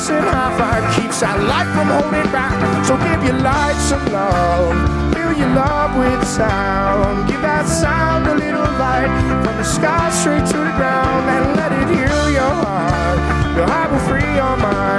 racing high fire keeps that light from holding back. So give your light some love, fill your love with sound. Give that sound a little light from the sky straight to the ground, and let it heal your heart. Your heart will free your mind.